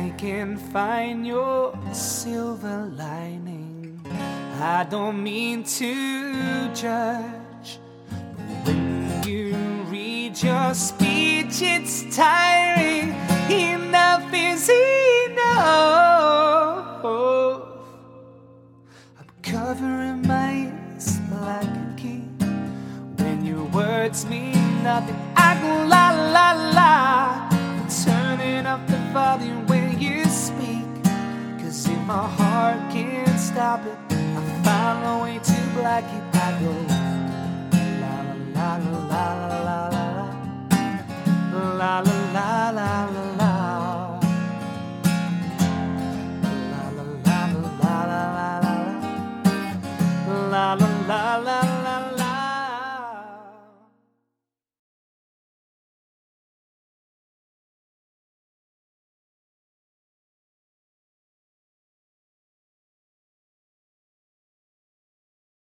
I can find your silver lining. I don't mean to judge, but when you read your speech, it's tiring. Enough is enough. I'm covering my ears like a key. When your words mean nothing, I go la la la. I'm turning up the volume when you speak, 'cause if my heart can't stop it, I find my way to black it. I go la la la la la la la la la la la.